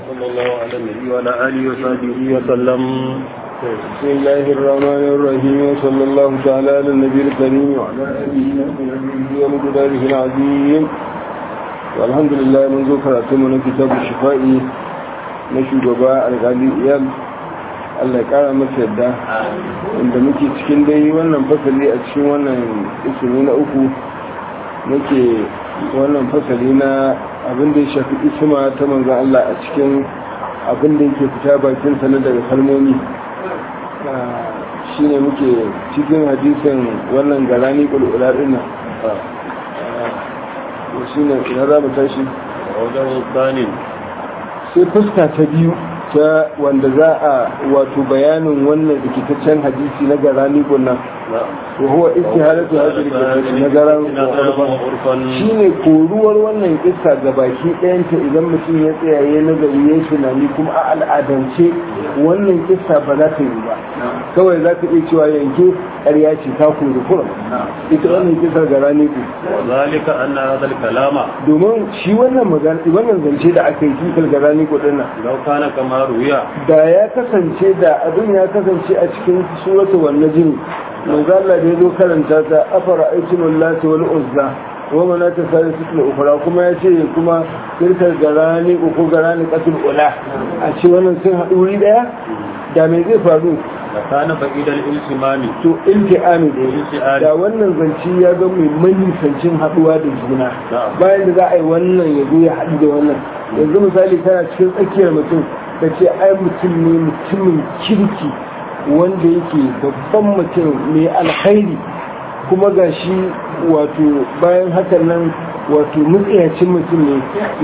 صلى الله على النبي وعلى آله وصحبه وسلم. بسم الله الرحمن الرحيم وصلى الله تعالى على النبي الكريم وعلى آله وصحبه ومقداره العظيم. والحمد لله منذ قرأتم كتاب الشفاء نشوف بقى الغالي إيال Allah ya kara masa yadda inda muke cikin dai wannan fasali a cikin wannan ismi na uku muke wannan fasali na abin da ya shafi isma ta manzon Allah a cikin abin da yake fita bakin sa na daga kalmomi shine muke cikin hadisin wannan garani kulula din nan shine ina za mu tashi wajen tsanin sai fuska ta biyu ta wanda za a wato bayanin wannan rikitaccen hadisi na garani gunnan wa huwa istihadatu hadhihi na garan shine koruwar wannan kissa ga baki ɗayanta idan mutum ya tsaya ya nazari ya tunani kuma a al'adance wannan kissa ba za ta yi ba kawai za ka iya cewa yanke ƙarya ce ta kori kurum ita wannan kissar garani ku zalika anna hadha al-kalama domin shi wannan magana wannan zance da aka yi kissar garani ku dinnan law kana kama ruya da ya kasance da abin ya kasance a cikin suratul wan-najm manzo Allah da yazo karanta ta afara aitumul lati wal uzza wa manata salisatul ukhra kuma yace kuma kirkar garani ko garani qatul ula a ce wannan sun haɗu wuri daya da me zai faru da kana baqidal iltimami to iltiami da wannan zanci ya ga mai manisancin haduwa da juna bayan da za a yi wannan ya zo ya haɗu da wannan yanzu misali kana cikin tsakiyar mutum da ce ai mutum ne mutumin kirki wanda yake babban mutum mai alkhairi kuma ga shi wato bayan hakan nan wato mutsiyacin mutum ne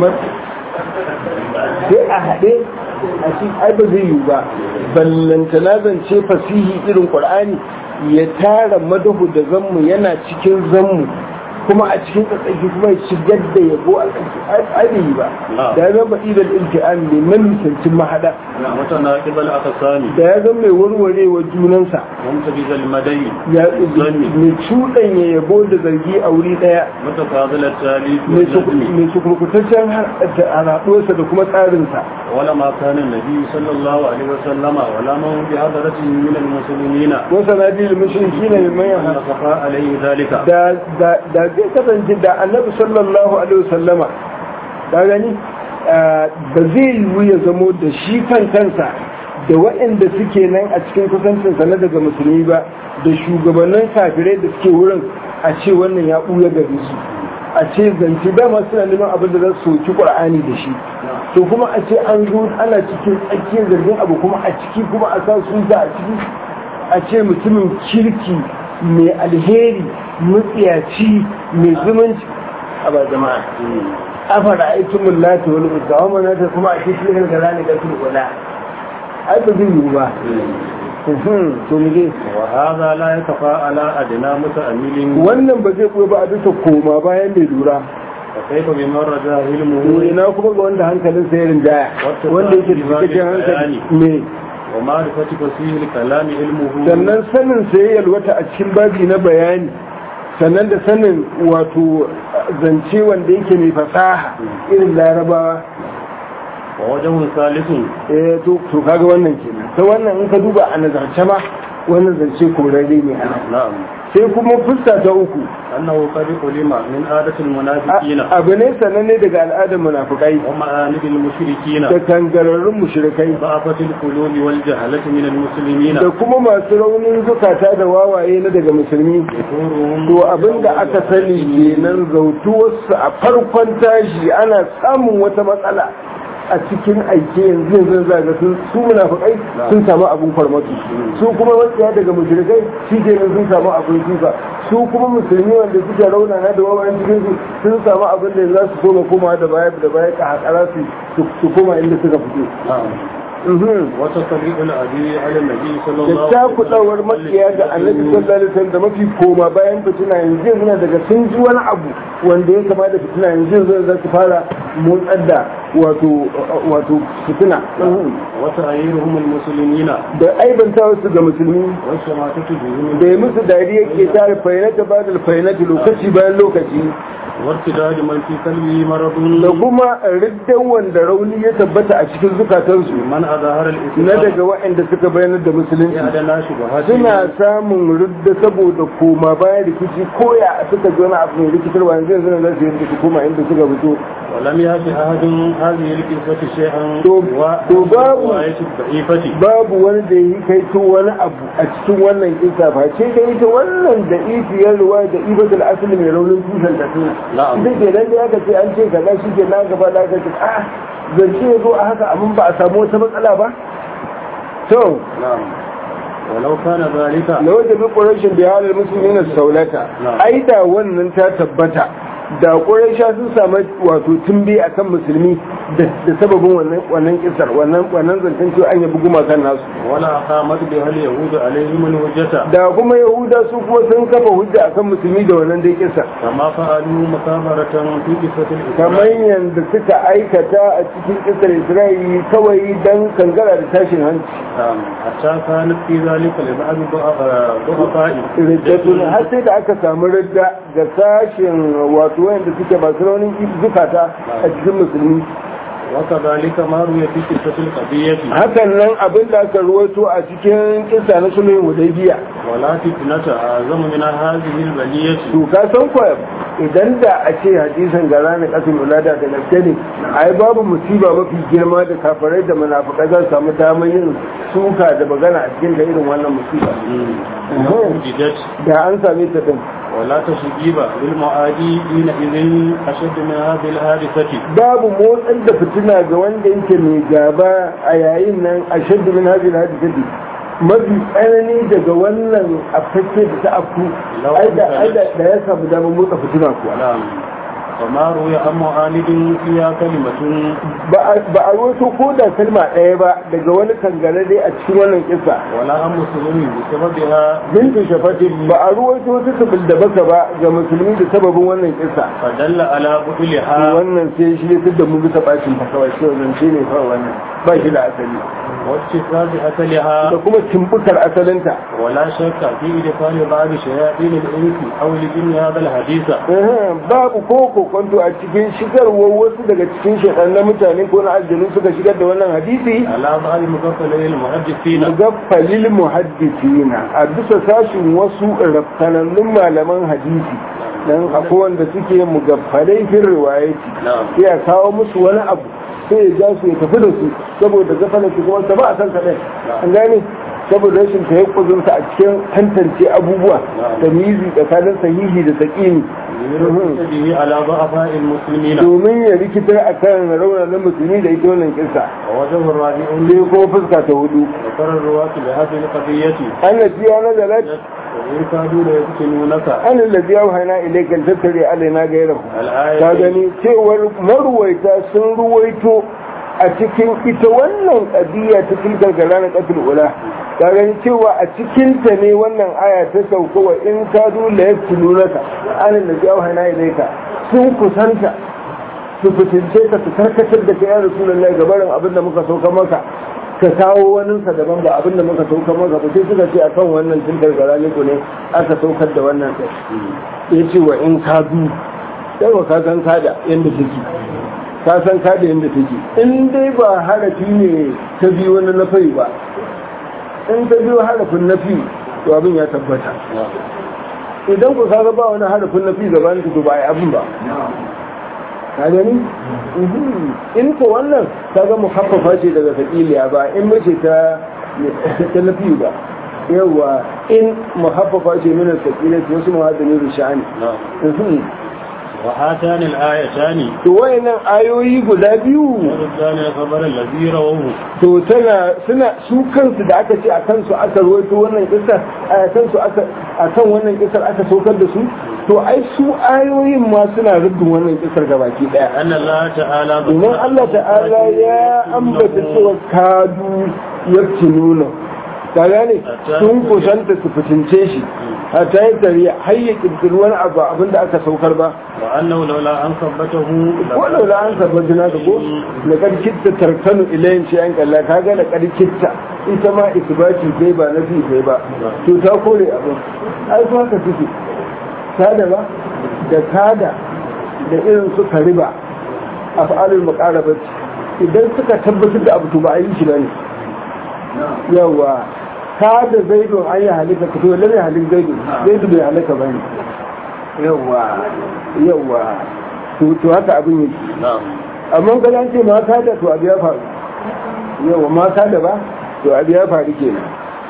sai a haɗe a shi ai ba zai yi ba ballantana zance fasihi irin ƙur'ani ya tara madahu da zammu yana cikin zammu kuma a cikin tsatsaki kuma ya shigar da yabo a tsaki ai ba da ya zama idan ilti'am ne manisancin mahada mutana kibal aka sani da ya zama mai warwarewa junansa mumtabizal madai ya mai cuɗanya yabo da zargi a wuri ɗaya mutafazilat talib mai sukurkutaccen haraɗuwarsa da kuma tsarinsa wala ma kana nabi sallallahu alaihi wasallama wala man bi hadarati min almuslimina wa sanadil mushrikina mimman yahafa alaihi zalika da zai kasance da annabi sallallahu alaihi wasallama da gani ba zai yiwu ya zamo da shi kan kansa da waɗanda suke nan a cikin kusancinsa na daga musulmi ba da shugabannin kafirai da suke wurin a ce wannan ya ɓuya gare su a ce zance dama suna neman abin da za su soki ƙur'ani da shi to kuma a ce an zo ana cikin tsakiyar zargin abu kuma a ciki kuma a sa su a ciki a ce mutumin kirki mai alheri mutsiyaci mai zumunci a ba jama'a a fara aikin lati wani uzza wa manata kuma a cikin da rani ga turkula ai ba zai yiwu ba to mu je wa hadha la yatafa ala adna muta'ammilin wannan ba zai koyi ba a bisa koma bayan mai lura kaifa bi marraja ilmuhu ina kuma ga wanda hankalin sa ya rinjaya wanda yake da cikakken hankali me wa ma'rifati fasihil kalami ilmuhu sannan sanin sai yalwata a cikin babi na bayani sannan da sanin wato zance wanda yake mai fasaha irin larabawa wa wajen salisun to kaga wannan kenan ta wannan in ka duba a nazarce ma wannan zance korarre ne ana na'am sai kuma fuska ta uku annahu qad ulima min adatil munafiqina abu ne sananne daga al'adar munafikai wa ma'anidil mushrikina da kangararrun mushrikai ba'afatil qulubi wal jahalati min al muslimina da kuma masu raunin zukata da wawaye na daga musulmi to abinda aka sani kenan zautuwarsu a farkon tashi ana samun wata matsala a cikin aike yanzu zaga su munafikai sun samu abun farmaki su kuma wasiya daga mushrikai shi kenan sun samu abun kifa su kuma musulmi wanda suke raunana da wawayen cikin su sun samu abin da za su so ga koma da baya ka hakara su koma inda suka fito wata tariqul adi ala nabi sallallahu da ta kudawar makiya ga annabi sallallahu alaihi wasallam da mafi koma bayan fitina yanzu yana daga sun ji wani abu wanda ya kama da fitina yanzu za su fara motsar da wato fitina وتعييرهم المسلمين da aibanta wasu ga musulmi والشماتة بهم da ya musu dariya ke tare fainata ba da fainata lokaci bayan lokaci وارتداد من في قلبه مرض da kuma riddan wanda rauni ya tabbata a cikin zukatansu من أظهر na الإسلام daga waɗanda suka bayanar da musulunci يعدنا شبهات suna samun ridda saboda koma bayan rikici koya suka ji wani abu mai rikitarwa yanzu yanzu za su yi rikici koma inda suka fito ولم يأتي أحد هذه القصة شيئا وآية الضعيفة babu wani da yi kai to wani abu a cikin wannan kisa ba ce da ita wannan da ifiyar ruwa da ibatul asali mai raunin tushen ta tuna Na'am. ita ke nan da aka ce an ce kaza shi ke na gaba da aka ce zance ya zo a haka amma ba a samu wata matsala ba to نعم ولو كان ذلك na wajen bi ƙurashin da halar musulmi na saulata Na'am. ai da wannan ta tabbata da ƙurasha sun samu wato tumbe a kan musulmi da sababin wannan kisar wannan zancen cewa an yabi gumakan nasu ولا قامت بها اليهود عليهم الحجة da kuma yahuda su kuma sun kafa hujja akan musulmi da wannan dai kisar كما فعلوا مكابرة في قصة kamar الإسلام yadda suka aikata a cikin kisar isra'ili kawai dan kangara da tashin hanci حتى كانت في ذلك لبعض ضعفاء riddatun har sai da aka samu ridda ga sashen wato wanda suke masu raunin zukata a cikin musulmi وكذلك ما روي في قصة القضية hakan nan abin da aka ruwato a cikin kisa na sulhun hudaybiya ولا فتنة أعظم من هذه البلية to ka san ko idan da a ce hadisin gara na kasin ulada da gaske ne ai babu musiba mafi girma da kafirai da munafikai za su samu damar yin suka da magana a cikin da irin wannan musiba وجدت da an same ta din ولا تشجيب بالمعادي حينئذ أشد من هذه الحادثة babu motsar da fitina ga wanda yake mai gaba a yayin nan a shaddu min hadin hadisati mafi tsanani daga wannan afake da ta afku da ya samu damar motsa fitina kuwa نعم وما روي عن معاند فيها كلمة ba a roto ko da kalma ɗaya ba daga wani kangare dai a cikin wannan kisa ولا عن مسلم بسببها bintu shafati ba a ruwaito ta sabil da baka ba ga musulmi da sababin wannan kisa فدل على بطلها wannan sai shi ya da mu bisa bacin ta kawai shi zance ne kawai wannan ba shi da asali واتخاذ أكلها da kuma timbukar asalinta ولا شك في إدخال بعض شياطين الإنس أو الجن هذا الحديث babu ko kwanto a cikin shigarwar wasu daga cikin shekar na mutane ko na aljanu suka shigar da wannan hadisi على بعض مغفلين المحدثين mugaffalil muhaddisina a bisa sashin wasu rafkanannun malaman hadisi dan akwai wanda suke mugaffalai fin riwayati نعم sai a kawo musu wani abu sai ya ja su ya tafi da su saboda gafalar su kuma ta ba a san kaɗai an gane saboda rashin ta yi a cikin tantance abubuwa da mizi tsakanin sahihi da saƙini به على ضعفاء المسلمين domin ya rikitar a kan raunanin musulmi da ita wannan kisa ووجه الرابع sai kuma fuska ta hudu ذكر الرواة بهذه القضية an najiya na zalat وإن كادوا ليفتنونك an lalazi yau haina ilaikan tattare alaina gairar ka الآية gani cewar maruwaita sun ruwaito a cikin ita wannan ƙabiya ta tilkar gara na ƙafil ula ka gani cewa a cikinta ne wannan aya ta sauka wa in ka dole ya fi nunaka anin da jawo hana ilaika sun kusanta su fitince ka su karkatar da ka ya rasulullahi gabarin abin da muka sauka maka ka kawo waninsa daban ba abin da muka sauka maka ba sai suka ce akan wannan tilkar gara ne ne aka saukar da wannan ya ce wa in ka du yawa ka san kada yadda take ka san kada yadda take in dai ba harafi ne ta biyu wani na fari ba in ta biyu harafin na fi to abin ya tabbata idan ku kaga ba wani harafin na fi gabanin to ba a yi abin ba ka gani in ko wannan kaga muhaffafa ce daga sakiliya ba in mace ta na fi ba yawa in muhaffafa ce mina sakiliya wasu muhadini da sha'ani وهاتان الآيتان to wayannan ayoyi guda biyu وردان الخبر الذي رووه to suna su kansu da aka ce a kansu aka rawaito wannan kisar a kansu aka akan wannan kisar aka saukar da su to ai su ayoyin ma suna rubin wannan kisar gabaki daya أن الله تعالى domin Allah ta'ala ya ambata cewa kadu yaftinuna ka gane sun kusanta su fitince shi hatta ya tari har ya kirkiri wani abu abinda aka saukar ba wa annahu laula an sabbatahu ko laula an sabbata na ko la kad kitta tarkanu ilayhin shi an kalla ka ga la kad kitta ita ma isbati kai ba nafi kai ba to ta kore abin ai ko haka suke kada ba da kada da irin su riba af'alul muqarabat idan suka tabbatar da abu to ba a yi shi bane yawa kada zaidun an yi halika to lalle halik zaidun zaidu bai halaka bane yawa to haka abin yake amma kada an ce ma kada to abu ya faru yawa ma kada ba to abu ya faru kenan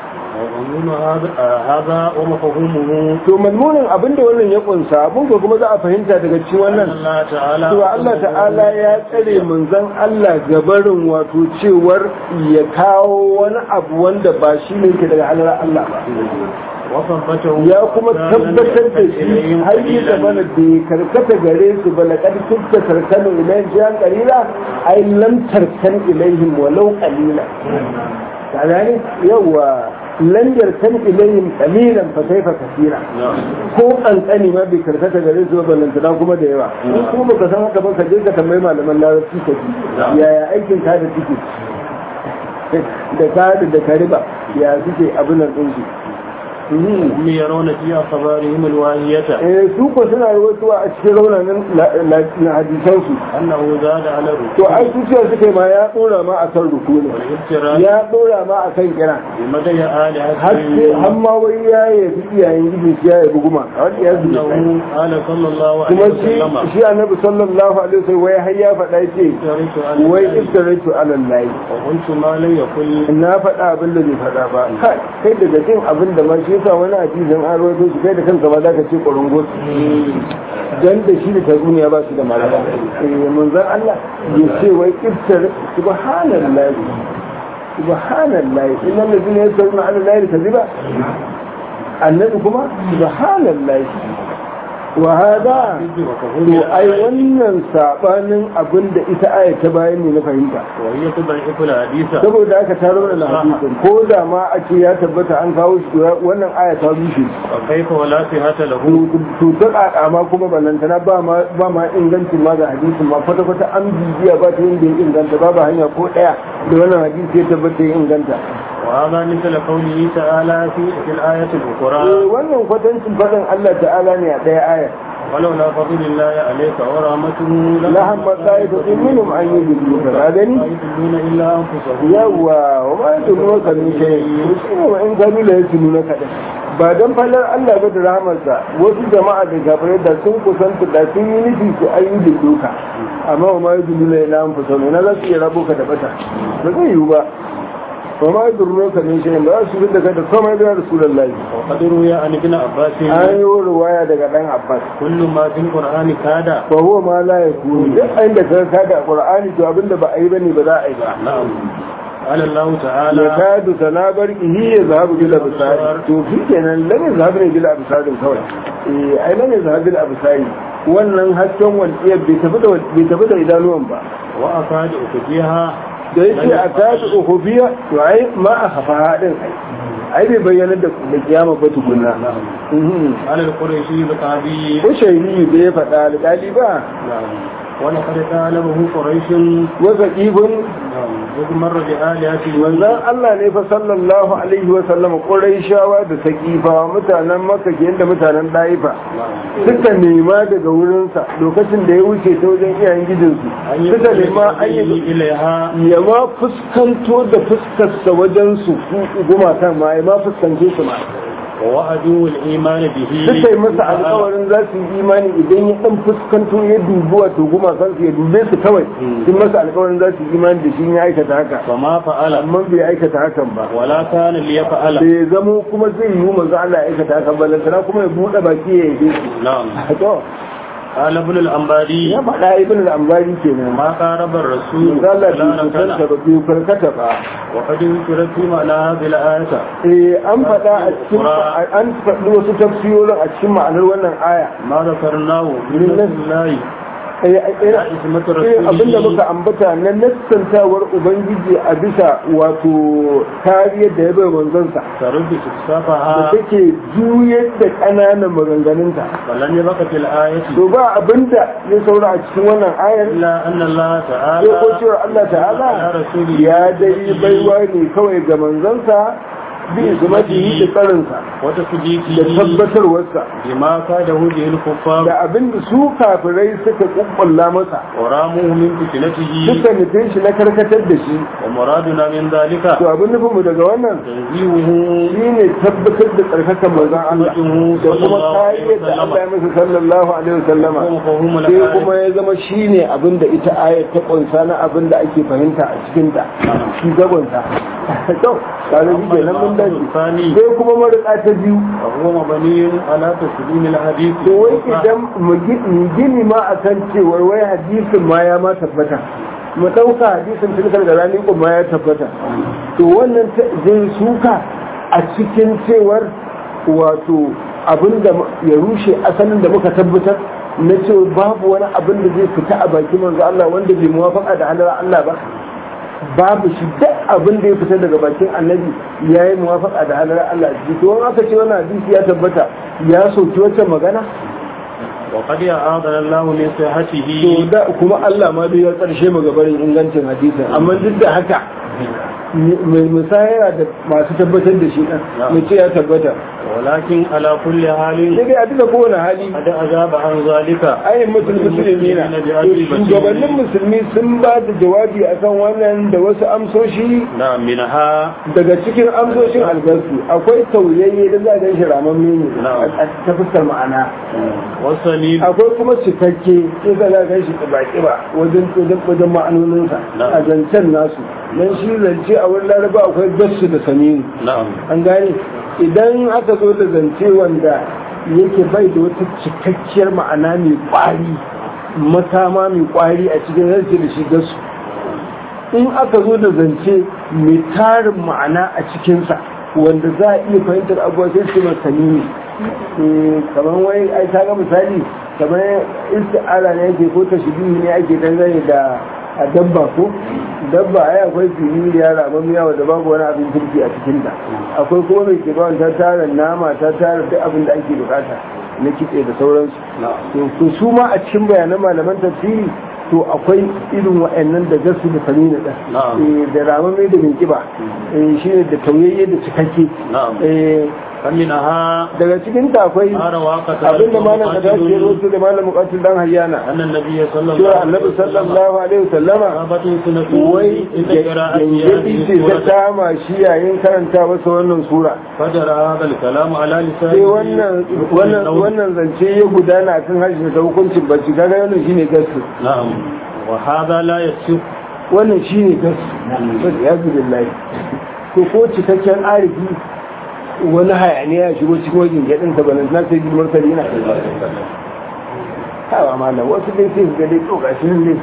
هذا ومفهومه to malmunin abinda wannan ya kunsa abin ko kuma za a fahimta daga cikin wannan cewa Allah ta'ala ya tsare manzon Allah gabarin wato cewar ya kawo wani abu wanda ba shi ne ke daga halar Allah ba ya kuma tabbatar da shi har yi da mana da karkata gare su ba na ƙarfin ta tarkanu ilayin jiyan ƙalila ai lam tarkan ilayhim walau ƙalila tsanani yawa lan yarkan ilayhim qalilan fa kayfa kaseera ko kankani ma bai karkata gare su ba lantana kuma da yawa in kuma baka san haka ba ka je ka tambayi malaman larabci ka ji yaya aikin ka da suke da ka da kariba ya suke abin nan din su هم يرون في أخبارهم الواهية su ko suna rawaitowa a cikin raunanin na hadisansu أنه زاد على to الركوع ai su cewa suka yi ma ya dora ma a kan ruku ne والابتراء ya dora ma a kan kira بمدى har آلهته ma wai ya yabi iyayen gidi shi ya yabi guma a wani ya zuwa أنه قال صلى الله عليه kuma وسلم shi annabi sallallahu alaihi wasallam wai har ya faɗa ce اشتريت على wai الله iftaraitu ala Allah وقلت ما لم يقل na faɗa abin da bai faɗa ba kai daga jin abin da ma shi yasa wani hadisin an rawaito shi kai da kanka ba za ka ce ƙwarongo dan da shi da tatsuniya ba su da malaka manzon Allah ya ce wai iftar subhanallahi innal ladina yasruna ala allahi kadhiba annabi kuma subhanallahi wa hada to ai wannan sabanin abin da ita aya ta bayan ne na fahimta وهي تضعف الحديث saboda aka taro da hadisin ko da ma a ce ya tabbata an kawo shi wannan aya ta rushe وكيف ولا صحة له to ta ma kuma balantana ba ma ingancin ma ga hadisin ma kwata kwata an bibiya ba ta yin da ya inganta babu hanya ko daya da wannan hadisi ya tabbata ya inganta وهذا مثل قوله تعالى في الآية الأخرى wannan kwatancin faɗin Allah ta'ala ne a ɗaya aya ولولا فضل الله عليك ورحمته لهم طائفة منهم أن يضلوك هذا لا يضلون إلا أنفسهم yawa wa ma yadulunka min shay'in musulmi wa in kanu la yasununaka da ba dan falar Allah ba da rahmarsa wasu jama'a da gafarai da sun kusanta da sun yi nufi su ayyuka duka amma wa ma yaduluna ila anfusahum na za su iya rabo ka da bata ba zai yiwu ba wa ma yadulunka min shay'in ba su da kai da komai da Rasulullahi وقد روي عن ابن عباس an yi ruwaya daga dan Abbas كل ما في القرآن كاد fa huwa ma la yakunu duk inda ka da Qur'ani to abinda ba a yi bane ba za a yi ba نعم قال الله تعالى yakadu sanabar ihi ya zahabu bil absar to fi kenan lam yazhabu bil absar kawai ai lam yazhabu bil absar wannan hasken walƙiyar bai tafi da idanuwan ba وأفاد أخفيها da yake a tashi uhubiya to ai ma a hafa haɗin ai bai bayyana da kiyama ba tukunna على القريشي القاضي ko shaidi da ya faɗa alƙali ba ولقد طالبه قريش wasa ibn إذ مر بآلهته manzon Allah ne fa sallallahu alaihi wa sallam quraishawa da saqifa mutanen makka ke da mutanen daifa suka nema daga wurinsa lokacin da ya wuce ta wajen iyayen gidansu suka nema an yi ilaiha ya ma fuskanto da fuskarsa wajen su gumakan ma ya ma fuskance su ma ووعدوا الإيمان به suka yi masa alkawarin za su yi imani idan ya dan fuskanto ya dubi wato gumakan su ya dube su kawai sun masa alkawarin za su yi imani da shi ya aikata haka فما فعل amma bai aikata hakan ba ولا كان ليفعل bai zamo kuma zai yi manzo Allah ya aikata hakan ba lantana kuma ya buɗe baki ya yi نعم to قال ابن الأنباري ya faɗa ibn al-ambari kenan ما قارب الرسول manzo Allah bai kusanta ba bai farkata ba وقد ذكرت في معنى هذه الآية an faɗa a cikin an faɗi wasu tafsirorin a cikin ma'anar wannan aya ما ذكرناه من الله abinda muka ambata na nassantawar ubangiji a bisa wato kariyar da ya bai manzansa tarubbi da safaha take juyar da ƙananan maganganunta. walam yabqa fil ayati To ba abinda ya saura a cikin wannan ayar illa anna Allah sai ko ta'ala cewa Allah ta'ala ya dai baiwa ne kawai ga manzansa bi zumatihi da tsarinsa wata sujiki da tabbatarwarsa bima ka da hujjil kuffar da abinda su kafirai suka kukkulla masa wa ramuhu min fitnatihi suka nufin shi na karkatar da shi. wa muraduna min dhalika To abin nufinmu daga wannan tanzihuhu shi ne tabbatar da tsarkakan manzon Allah da kuma kariyar da Allah ya masa sallallahu alaihi wasallama sai kuma ya zama shi ne abin da ita ayat ta kunsa na abin da ake fahimta a cikin ta shi gabanta to kare shi kenan mun dace sai kuma marika ta biyu وهو مبني على تسليم الحديث to wai idan mu gini ma akan cewar wai hadisin ma ya ma tabbata mu ɗauka hadisin tilkar da ranar kuma ya tabbata to wannan zai suka a cikin cewar wato abinda ya rushe asalin da muka tabbatar na cewa babu wani abin da zai fita a bakin manzo Allah wanda bai muwafaka da halar Allah ba babu shi duk abin da ya fita daga bakin annabi ya yi muwafaka da halar Allah a ciki to wani aka ce wannan hadisi ya tabbata ya soki wacce magana وقد أعاذنا الله من صحته to da kuma Allah ma bai ya karshe mu gabarin ingancin hadisin amma duk da haka mai musayara da masu tabbatar da shi ɗan mai ce ya tabbata ولكن على كل حال sai dai a duka kowane hali قد أجاب عن ذلك ayin musulmi na shugabannin musulmi sun ba da jawabi akan wannan da wasu amsoshi نعم منها daga cikin amsoshin albarsu akwai tauyayye da za a gan shi ramamme ne a ta fuskar ma'ana والسليم akwai kuma cikakke sai za a gan shi kiba wajen ma'anoninsa a zancen nasu don shi zance a wurin laraba akwai gassu da saminu نعم an gane idan aka zo da zance wanda yake bai da wata cikakkiyar ma'ana mai kwari makama mai kwari a cikin zance da shi gasu in aka zo da zance mai tarin ma'ana a cikinsa wanda za a iya fahimtar abuwa sai su masani ne kamar wai ai ta ga misali kamar isti'ala ne yake ko tashbihi ne ake dangane da a dabba ko dabba ai akwai fili ya ramamiya wadda babu wani abin kirki a cikinta akwai kuma mai kibawan ta tara nama ta tara duk abin da ake bukata na kitse da sauransu to su ma a cikin bayanan malaman tafsiri to akwai irin wa'annan da gasu da famina da ramamai da mai kiba shi ne da tauyayye da cikakke فمنها daga cikin ta akwai abinda malam ka dace rosu da malam muqatil dan hayyana annan nabiyyi annabi sallallahu alaihi wasallama wai yayi ce ta kama shi yayin karanta masa wannan sura fajara hadal kalam ala lisan sai wannan zance ya gudana kan harshen da hukuncin bacci kaga wannan shine gaskiya na'am wa hada la yasif wannan shine gaskiya ya billahi ko cikakken arifi wani hayaniya ya shigo cikin wajen gaɗin sabanin na sai girmar sari na hawa malam wasu dai sai ga dai tsoka shi ne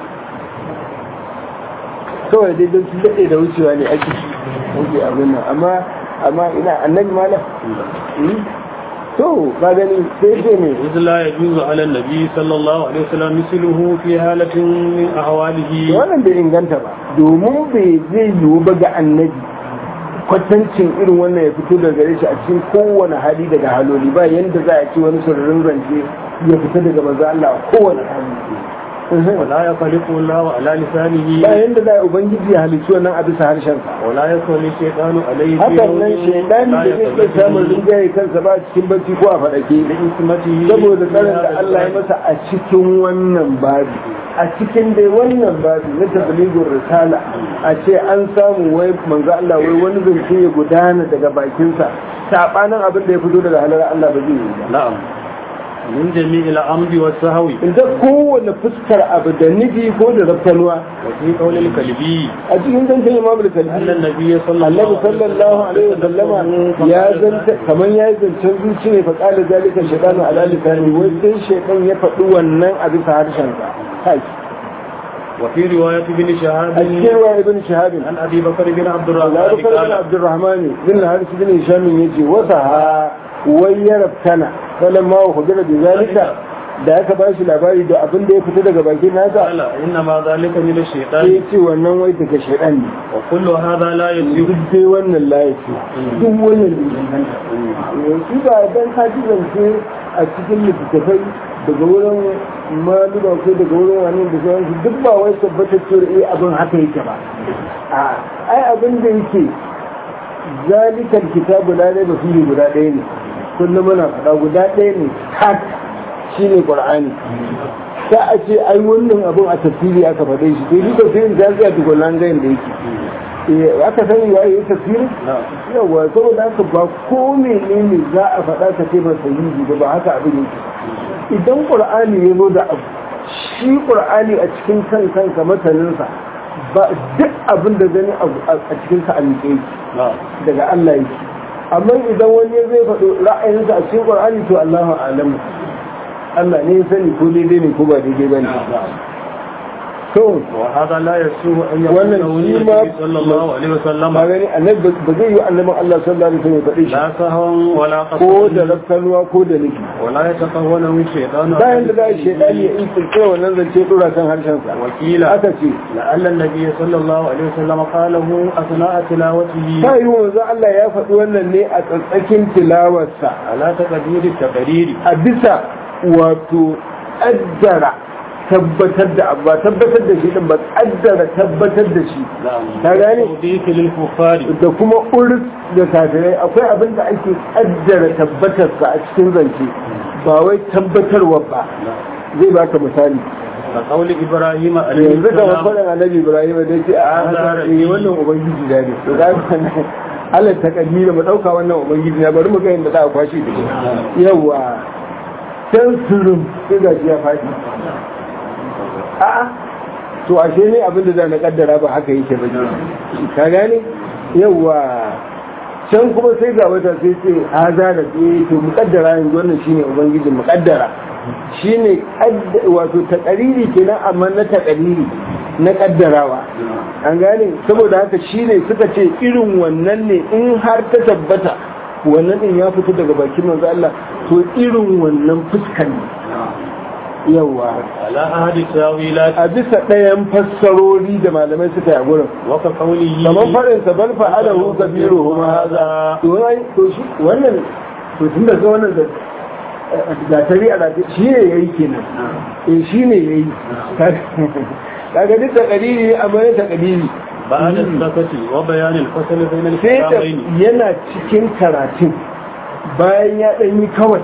kawai dai don su daɗe da wucewa ne ake abin nan amma ina annabi malam to ba gani sai ce ne la yajuzu ala nabi sallallahu alaihi wasallam misluhu fi halatin min ahwalihi wannan bai inganta ba domin bai zai yiwu ba ga annabi kwatancin irin wannan ya fito daga gare shi a cikin kowane hali daga haloli ba yanda za a ci wani sararin zance ya fita daga manzo Allah kowane hali wala ya khaliqu Allah ala lisanihi ba yanda za a ubangiji ya halicci wannan a bisa harshen sa wala ya khali shaytanu alayhi hakan nan shaytani da yake samun rinjaye kansa ba cikin bacci ko a fadake da ismatihi saboda tsarin da Allah ya masa a cikin wannan babi a cikin dai wannan babi na tablighur risala a ce an samu wai manzo Allah wai wani zance ya gudana daga bakinsa sabanin abin da ya fito daga halar Allah ba zai yi ba na'am min jami'il amdi was sahwi idan kowane fuskar abu da nufi ko da rafkanuwa wa fi qawlil kalbi a cikin zancen imam al-kalbi annabi sallallahu alaihi wasallama ya zanta kaman ya zancen zuci ne fa qala zalika shaytanu ala lisani wai sai shaytan ya faɗi wannan a bisa harshen sa kai وفي رواية ابن شهاب ابن شهاب عن أبي بكر بن عبد الرحمن لا بكر بن عبد الرحمن بن الحارث بن هشام يجي وسها ويرب كان فلما أخبر بذلك da aka ba shi labari da abin da ya fita daga bakin nasa قال إنما ذلك من sai الشيطان ya ce wannan wai daga shaidan ne وكل هذا لا يصير duk dai wannan layi ce duk wannan yanzu ba dan ka ji zance a cikin littattafai daga wurin maluma ko daga wurin wani da sauransu duk ba wai tabbatar cewa abin haka yake ba a ai abin da yake zalikal kitabu la raiba fihi guda ɗaya ne kullum muna faɗa guda ɗaya ne tak shine qur'ani sai a ce ai wannan abin a tafsiri aka faɗe shi to ni tafsirin ta tsaya tukunan ga yanda yake aka sani wa yi tafsiri yawa saboda haka ba ko menene za a faɗa ka ce ba sahihi ba haka abin yake idan qur'ani ya zo da abu shi qur'ani a cikin kansa mataninsa ba duk abin da gani a cikin sa a miƙe daga Allah yake amma idan wani ya zai faɗo ra'ayinsa a cikin qur'ani to Allahu a'lamu Allah ne ya sani ko daidai ne ko ba daidai ba ne to وهذا لا يسوء أن wannan يقول shi النبي ma صلى الله عليه وسلم ba gani annabi ba zai yi annabin Allah sallallahu alaihi wasallam faɗi shi لا سهوا ولا ko قصد da rafkanuwa ko da nufi ولا يتقونه الشيطان bayan da zai shaidani ya infiltre wannan zance dora kan harshen sa وكيل aka ce لعل النبي صلى الله عليه وسلم قاله أثناء تلاوته ta yi wanzu Allah ya faɗi wannan ne a tsatsakin tilawarsa على تقدير التقرير a bisa wato ƙaddara tabbatar da abu ba tabbatar da shi din ba ƙaddara tabbatar da shi ta gane توضيح للكفار da kuma urus da kafirai akwai abin da ake ƙaddara tabbatarsa a cikin zance ba wai tabbatarwa ba zai baka misali كقول إبراهيم عليه yanzu da السلام mafaɗin annabi ibrahim da ce a hasa wannan ubangiji da ne to ga Allah ta kaddira mu dauka wannan ubangiji na bari mu ga inda za a kwashi da shi yawa can surum sai ga ya faɗi a'a to ashe ne abin da za na kaddara ba haka yake ba ka gane yawa can kuma sai ga wata sai ce haza da to mu kaddara yanzu wannan shine ubangijin mu kaddara shine wato takariri kenan amma na takariri na kaddarawa an gane saboda haka shine suka ce irin wannan ne in har ta tabbata wannan din ya fito daga bakin manzo Allah to irin wannan fuskan ne yawa على أحد التاويلات a bisa ɗayan fassarori da malamai suka yi a gurin وكقوله kamar faɗin sa bal fa'alahu kabiruhum hadha to shi wannan to tunda ga wannan da tari a rafi shi ne yayi kenan shi ne yayi kaga duk da kadiri amma ne ta kadiri بعد السكت وبيان الفصل بين sai da الكتابين yana cikin karatun bayan ya ɗan yi kawai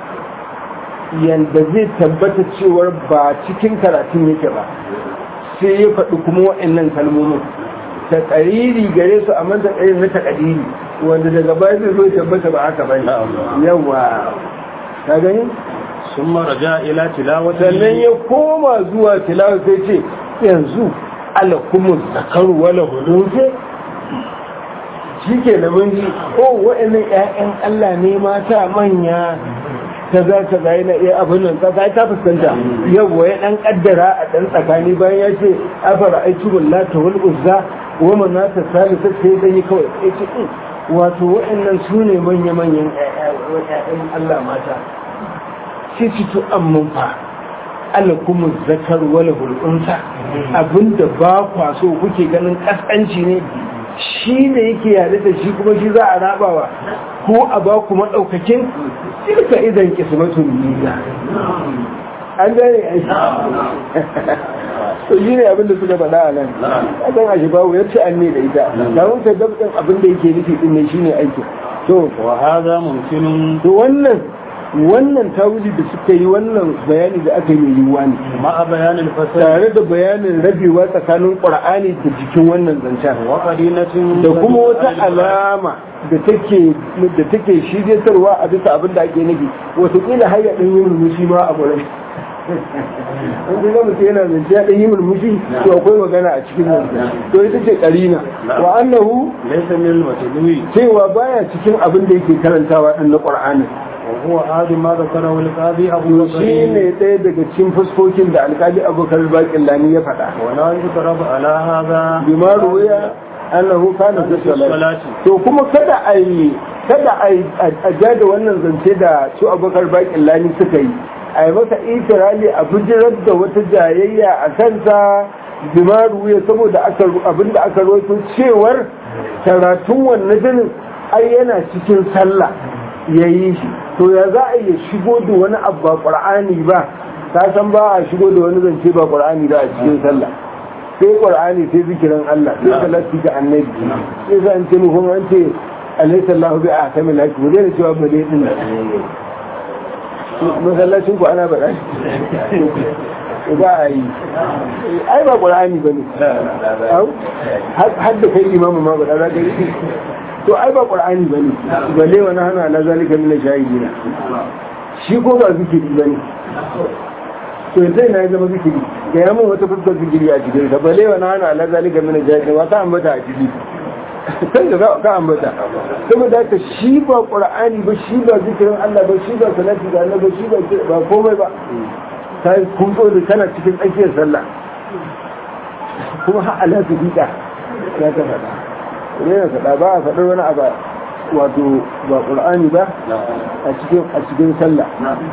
yanda zai tabbata cewar ba cikin karatun yake ba sai ya faɗi kuma waɗannan kalmomin ta ƙariri gare su amma ta ƙariri na ta ƙariri wanda daga baya zai zo ya tabbata ba haka ba yawa ka gani ثم رجع إلى تلاوته sannan ya koma zuwa tilawa sai ce yanzu ala kuma zakaru wala hulunfe shi ke da mun ji ko waɗannan 'ya'yan Allah ne mata manya ta za ta ga yana iya abin nan ta fuskanta yawwa ya ɗan ƙaddara a ɗan tsakani bayan ya ce afara aiki bulla ta wal uzza wa manata salisa sai dan yi kawai ya ce wato waɗannan su ne manya-manyan 'ya'yan Allah mata sai ci to amman fa Allah kuma zakar wala hulunsa abinda ba kwa so kuke ganin kaskanci ne shi ne yake yare da shi kuma shi za a rabawa ko a ba ku maɗaukakin cirka idan kismatun nisa an gane a to shi ne abinda suka faɗa a nan ƙasan a shibawu ya ce an ne da ita da wani kai dabtan abinda yake nufi ɗin ne shi ne aiki to وهذا ممكن to wannan tawili da suka yi wannan bayani da aka yi yiwuwa ne مع بيان الفصل tare da bayanin rabewa tsakanin ƙur'ani da jikin wannan zancen وقرينة da kuma wata alama da take shiryatarwa a bisa abin da ake nufi wataƙila har ya ɗan yi murmushi ma a gurin in ga mutum yana zance ya ɗan yi murmushi to akwai magana a cikin zance to ita ce ƙarina wa annahu ليس من المتلوي cewa baya cikin abin da yake karantawa ɗin na ƙur'anin وهو عاد ما ذكره القاضي أبو to shi ne ɗaya daga cikin fuskokin da alƙali abokan baƙin lani ya faɗa ولا يضرب على هذا bima ruwaya annahu kana fi salati to kuma kada a ja da wannan zance da su abokan baƙin lani suka yi a yi masa itirali a bijirar da wata jayayya a kansa bimaru ya saboda abinda aka roto cewar karatun wannan jinin ai yana cikin sallah ya yi shi to ya za a iya shigo da wani abu ba ƙur'ani ba ta san ba a shigo da wani zance ba ƙur'ani ba a cikin sallah sai ƙur'ani sai zikirin Allah sai salati ga annabi sai sa an ce mu kuma an ce alaysa Allahu bi ahkamil hakim dai da cewa ba dai din masallacin ku ana bada ba a yi ai ba ƙur'ani ba ne har da kai imamu ma ba da gari to ai ba ƙur'ani ba ne balle wani hana na zalika mina shahidina shi ko ba zikiri ba ne to yanzu na zama zikiri ga ya mun wata fuskar zikiri a cikin ka balle wani hana na zalika mina shahidina ka ambata a ciki sai da ka ambata saboda haka shi ba ƙur'ani ba shi ba zikirin Allah ba shi ba salati ga Allah ba shi ba komai ba ta kun da kana cikin tsakiyar sallah kuma har ala su dika ya ta faɗa ne ya faɗa ba a faɗar wani abu wato ba ƙur'ani ba a cikin sallah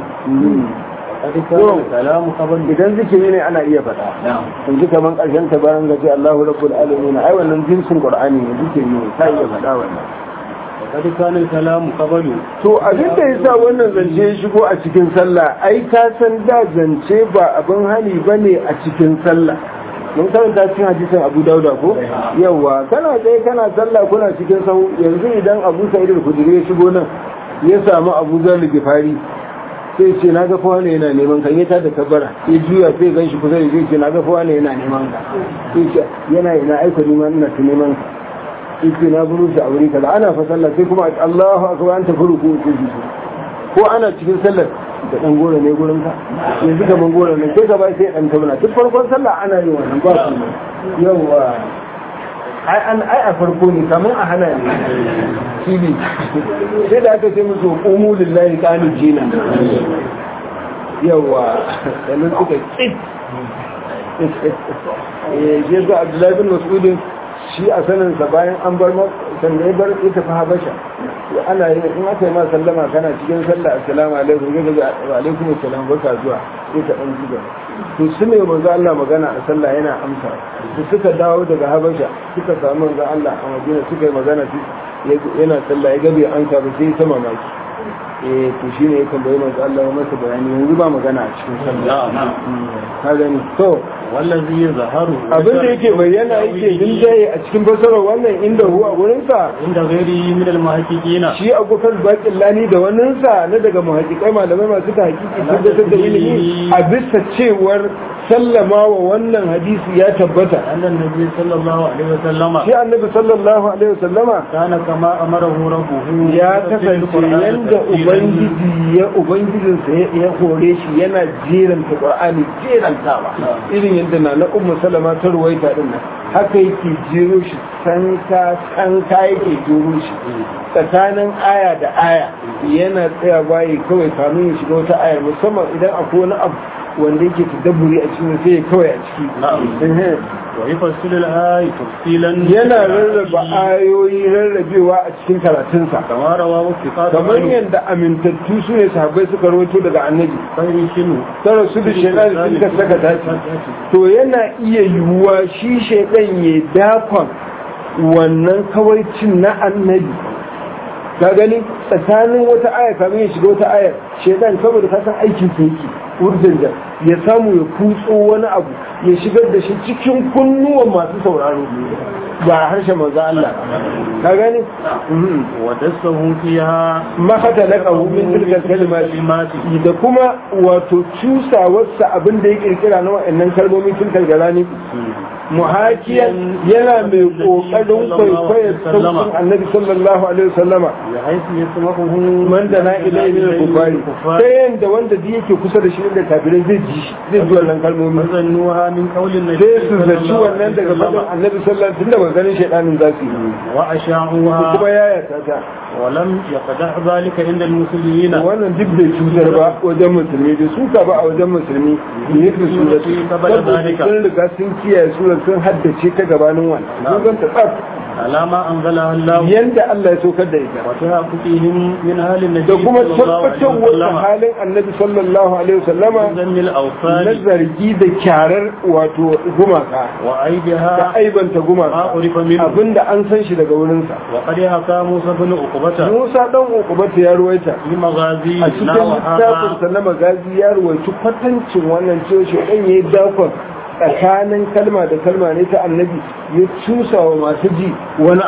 idan zikiri ne ana iya faɗa in ji kaman ƙarshen tabaran gaji Allahu rabbul alamin ai wannan jinsin ƙur'ani ne zikiri ne ta iya faɗa wannan kada kanin kalamu kabalu to abin da yasa wannan zance ya shigo a cikin sallah ai ka san da zance ba abin hani bane a cikin sallah mun karanta cikin hadisin Abu Dawud ko yawa kana tsaye kana sallah kuna cikin sahu yanzu idan Abu Sa'id al-Khudri ya shigo nan ya samu Abu Zar al-Ghifari sai ce na ga fa wani yana neman ka ya tada kabara ya juya sai gan shi kusa da zai ce na ga fa wani yana neman ka sai ce yana ina aika neman ina ta neman ka yake na buru shi a wuri kaza ana fa sallah sai kuma Allahu akbar an tafi ruku ko ana cikin sallar da dan gora ne gurin ka yanzu kaman gora ne sai ka bai sai dan tabana duk farkon sallah ana yin wannan ba su yawa ai a farko ne kaman a hana ne shi sai da aka ce musu qumu lillahi qanijina yawa sannan suka tsit ya ga Abdullahi bin Mas'ud shi a saninsa bayan an bar sanda ya bar ya tafi habasha ana yi in aka yi ma sallama kana cikin sallah assalamu alaikum ga ga wa alaikum assalam barka zuwa sai ka dan zuba to su ne manzo Allah magana a sallah yana amsa su suka dawo daga habasha suka samu manzo Allah a Madina suka yi magana yana sallah ya gabe an ka ba sai sama maki to shine ya tambaye manzo Allah ya masa bayani yanzu ba magana a cikin sallah ka gani to wallazi zaharu abin da yake bayyana yake dinjaye a cikin fasarar wannan inda huwa gurin sa inda gairi min al muhaqqiqina shi abubakar bakin lani da wannan sa na daga muhaqqiqai malamai masu ta hakiki tabbatar da ilimi a bisa cewar sallama wa wannan hadisi ya tabbata annabi sallallahu alaihi wasallama shi annabi sallallahu alaihi wasallama kana kama amarahu rabbuhu ya kasance yanda ubangijinsa ya hore shi yana jeranta qur'ani jerantawa irin yadda na ummu salama ta ruwaita din nan haka yake jero shi sanka yake jero shi tsakanin aya da aya yana tsaya bayi kawai kamun ya shiga wata ayar musamman idan akwai wani abu wanda yake tadabburi a cikin sai kawai a ciki wa yafsilu al-ayat tafsilan yana rarraba ayoyi rarrabewa a cikin karatunsa kamar kamar yadda amintattu su ne sahabbai suka rawaito daga annabi sai shinu tara su da shaidan suka saka taci to yana iya yiwuwa shi shaidan ya dakon wannan kawaicin na annabi ka gani tsakanin wata aya kamar ya shiga wata ayar shaidan saboda ka san aikin sa yake urdan da ya samu ya kutso wani abu ya shigar da shi cikin kunnuwan masu sauraro ba harshen manzo Allah ka gani wa dasahu fiha ma hata laqahu min tilka kalimati da kuma wato cusawarsa abin da ya kirkira na wa'annan kalmomin tilkal galani muhakiyan yana mai kokarin kwaikwayar sautin annabi sallallahu alaihi wasallama ya haifu ya sama kuhun man da na ilai min al-kufari sai yanda wanda da yake kusa da shi da kafirai zai ji wannan kalmomi mazannuha min qaulin nabi sai su zaci wannan daga fadin annabi sallallahu alaihi wasallam ba ganin shaydanin zasu yi wa asha'uha kuma yaya ta ولم يقدح ذلك عند المسلمين wannan duk bai cutar ba wajen musulmi da suka ba a wajen musulmi ne su surati saboda sun riga sun kiyaye surar sun haddace ta gabanin wannan sun ganta tsaf alama anzala Allah yanda Allah ya saukar da ita wa tahaqqiqihim min halin nabi da kuma sallallahu alaihi tabbatar wasallam wa halin annabi sallallahu alaihi wasallama zanil na awsal zargi da kyarar wato gumaka wa da aibiha aibanta ma gumaka urifa minhu abinda an san shi daga wurinsa wa qad haka Musa bin Uqbata Musa dan Uqbata ya ruwaita fi maghazi a cikin na wa littafinsa na magazi ya ruwaici kwatancin wannan cewa shaidan ya yi dakon tsakanin kalma da kalma ne ta annabi ya cusa wa masu ji wani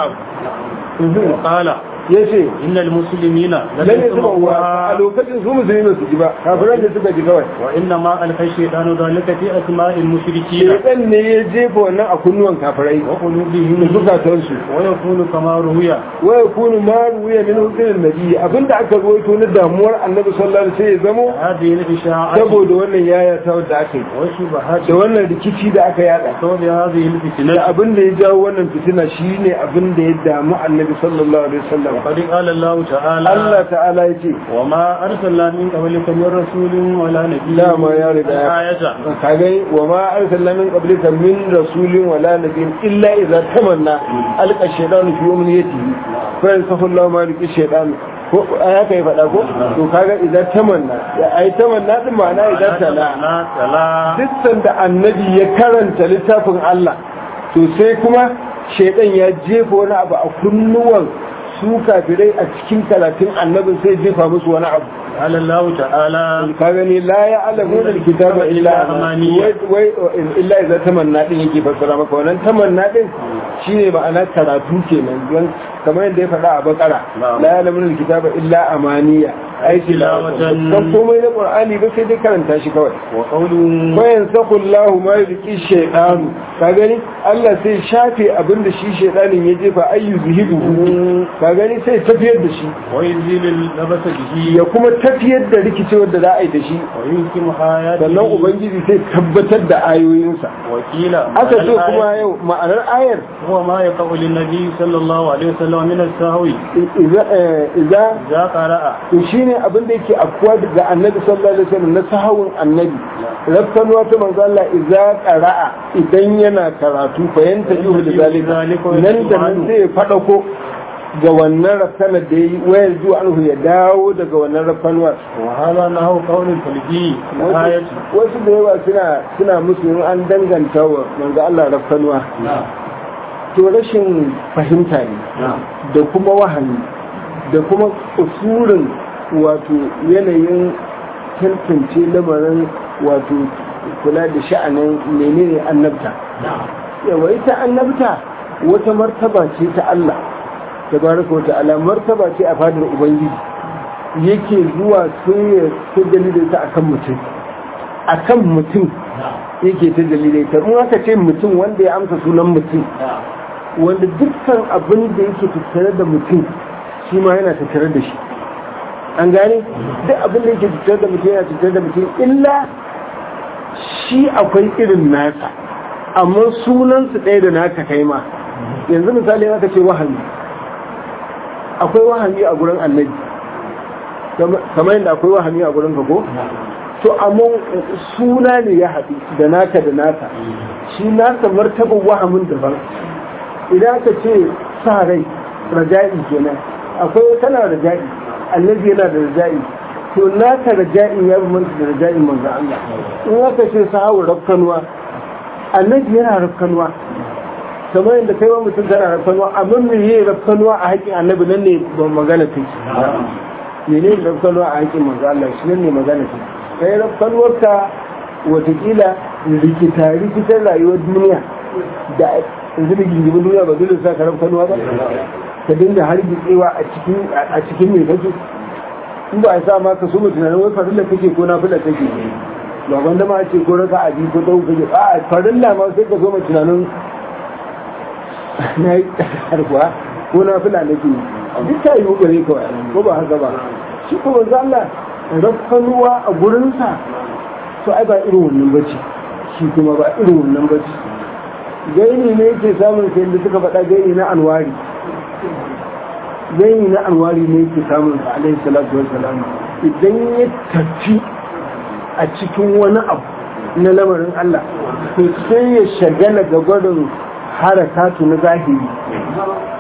abu qala ya ce innal muslimina lalle suka uwa a lokacin su musulmi ba su ji ba kafiran da suka ji kawai wa inna ma alfa shaytanu dhalika fi asma'il mushrikin shaidan ne ya jefa wannan a kunnuwan kafirai wa qulubihim da zukatansu wa yakunu kama ruwiya wa yakunu ma ruwiya min hukmin nabi abinda aka ruwaito na damuwar annabi sallallahu alaihi wasallam sai ya zamo hadhihi al-isha'at saboda wannan yaya ta wadda aka yi wa shubahat da wannan rikici da aka yada sababi hadhihi da al-fitnah abin da ya jawo wannan fitina shine abin da ya damu annabi sallallahu alaihi wasallam وقد قال الله تعالى Allah ta'ala yace وما أرسلنا من قبلك من رسول ولا نبي لا ما يا رجال الآية kagai wa ma arsalna min qablika min rasulin wala nabiyyin illa idza tamanna alqa shaytanu fi umniyatihi fa yansahu Allah ma yulqi shaytan ko aya kai fada ko to kaga idza tamanna ai tamanna din ma'ana idza tala dukkan da annabi ya karanta littafin Allah to sai kuma shaytan ya jefa wani abu a kunnuwan su kafirai a cikin talatin annabin sai jefa musu wani abu قال الله تعالى ka gani la ya alamu da kitaba illa amani wai illa idza tamanna din yake fassara maka wannan tamanna din shine ma'ana karatu kenan don kamar yadda ya faɗa a bakara la ya alamu da kitaba illa amaniya ai tilawatan kan komai na qur'ani ba sai dai karanta shi kawai wa qawluhu wa yansaqu Allahu ma yulqi shaytanu ka gani Allah sai shafe abinda shi shaytanin ya jefa ayyuzhibu ka gani sai tafiyar da shi wa yuzilul labasa bihi ya kuma tafiyar da rikicewar da za a yi da shi wa yuqimu hayati sannan ubangiji sai tabbatar da ayoyinsa wakila aka ce kuma yau ma'anar ayar huwa ma yaqulu lin nabi sallallahu alaihi wasallam min as-sahwi idza qara'a to shine abin da yake afkuwa daga annabi sallallahu alaihi wasallam na sahawun annabi rafkanuwa ta manzo Allah idza qara'a idan yana karatu fayanta yuhu da zalika nan da nan sai ya fada ko ga wannan rafkanar da ya yi wayar zuwa anhu ya dawo daga wannan rafkanuwar wa hada na hau kaunin falgi ayati wasu da yawa suna musu an danganta wa manzo Allah rafkanuwa to rashin fahimta ne da kuma wahani da kuma usurin wato yanayin tantance lamarin wato kula da sha'anin menene annabta yawa ita annabta wata martaba ce ta Allah tabaraka wata'ala martaba ce a fadar ubangiji yake zuwa sai ya dalilin ta akan mutum yake ta dalilin ta mun aka ce mutum wanda ya amsa sunan mutum wanda dukkan abin da yake tattare da mutum shi ma yana tattare da shi an gane duk abin da yake tattare da mutum yana tattare da mutum illa shi akwai irin nasa amma sunansu ɗaya da naka kai ma yanzu misali aka ce wahayi akwai wahami a gurin annabi kamar yadda akwai wahami a gurin ko to amma suna ne ya haɗu da naka da naka shi naka martabar wahamin daban idan aka ce sa rai raja'i kenan akwai tana raja'i annabi yana da raja'i to naka raja'i ya bambanta da raja'i manzo Allah in aka ce sahawu rafkanuwa annabi yana rafkanuwa kamar yadda kai wa mutum tana rafkanuwa amma me yi rafkanuwa a haƙƙin annabi nan ne ban magana take ne ne rafkanuwa a haƙƙin manzo Allah shi nan ne magana take kai rafkanuwarka watakila rikitar rayuwar duniya da yanzu da gingimin duniya ba dole sa ka rafkanuwa ba ka dinga hargitsewa a cikin mai kake in ba a sa ma ka so mu tunanin wai farilla kake ko na fila kake ba wanda ma a ce ko raka abi ko dau kake a farilla ma sai ka so mu tunanin na yi harkuwa ko na fila nake duk ta yi hukare kawai ko ba haka ba shi ko wanzu Allah rafkanuwa a gurinsa to ai ba irin wannan bace shi kuma ba irin wannan bace gaini ne yake samun sai da suka faɗa gaini na anwari ne yake samun sa alaihi salatu wassalam idan ya tafi a cikin wani abu na lamarin Allah to sai ya shagala ga gwadon harakatu na zahiri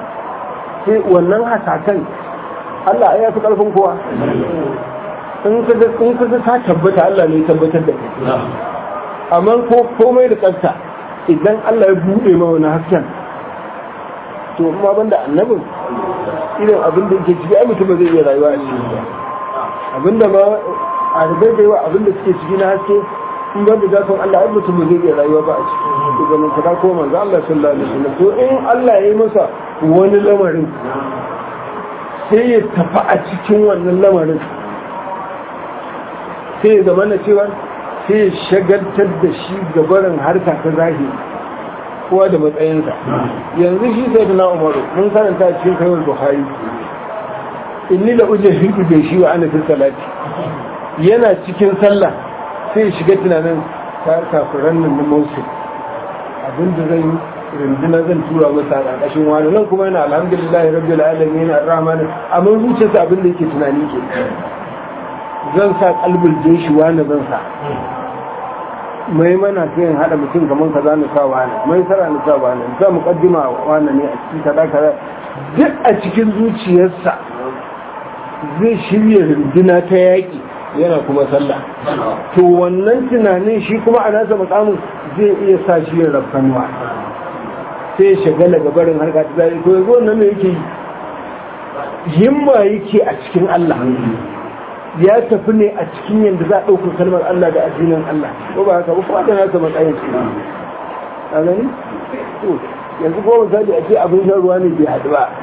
sai wannan hasakan Allah ya fi karfin kowa in ka ga ta tabbata Allah ne ya tabbatar da kai amma komai da tsafta idan Allah ya buɗe ma wani hasken to kuma banda annabin irin abin da yake ciki ai mutum ba zai iya rayuwa a cikin ba abinda ma a rubai da yawa abinda suke ciki na haske in ban da zafin Allah ai mutum ba zai iya rayuwa ba a ciki to ganin ka ko manzo Allah sallallahu alaihi wasallam to in Allah ya yi masa wani lamarin sai ya tafi a cikin wannan lamarin sai ya zama na cewa sai ya shagaltar da shi gabarin harka ta zahiri kowa da matsayinsa yanzu shi sai da na umaru mun karanta cikin kawai buhari inni da uje hirku da shi wa ana fi salati yana cikin sallah sai shiga tunanin ta kafiran nan na mausul abinda zan rindina zan tura masa a ƙarƙashin wani nan kuma yana alhamdulillahi rabbil alamin arrahman amma zuciyarsa abinda yake tunani ke zan sa kalbul jeshi wani zan sa mai mana sai in haɗa mutum kamar kaza na sa wani mai sara na sa wani za mu kaddima wani ne a cikin kaza duk a cikin zuciyarsa zai shirya runduna ta yaƙi yana kuma sallah to wannan tunanin shi kuma a nasa makamin zai iya sa shi yin rafkanuwa sai ya shagala gabarin harka ta zai to yanzu wannan ne yake himma yake a cikin Allah ya tafi ne a cikin yadda za a ɗaukar kalmar Allah da addinin Allah ko ba haka ba kuma da nasa matsayin su a gani to yanzu ko misali a ce abin shan ruwa ne bai haɗu ba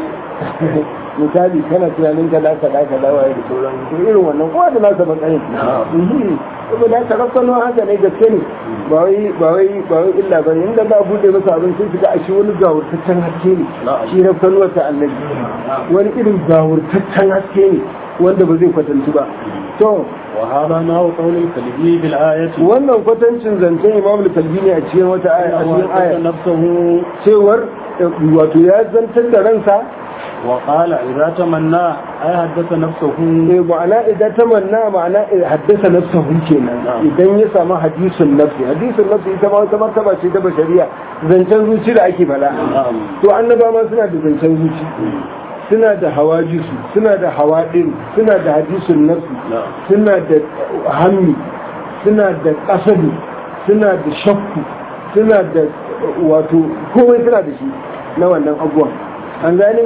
misali kana tunanin ka da waye da sauran to irin wannan kowa da nasa matsayin kuma da ka rasa nawa haka ne gaske ne ba wai illa bane inda ba bude masa abin sun shiga a shi wani gawurtaccen haske ne shi na kanuwar ta annabi wani irin gawurtaccen haske ne wanda ba zai kwatanci ba to wa hada na wa qawlul kalbi bil ayati wannan kwatancin zancen imam al-kalbi ne a cikin wata aya a cikin aya nafsuhu cewar wato ya zantar da ransa وقال إذا تمنى أي حدث نفسه معنى إذا تمنى معنى حدث نفسه كنا إذا يسمى حديث النفس إذا ما تمرتبة شيء بشرية زنجان زوجي لأيكي فلا تو أنبا ما سنة زنجان زوجي سنة حواجس سنة حوادر سنة حديث النفس سنة همي سنة قصد سنة شك سنة واتو كوي سنة شيء نوع أبوه an gane?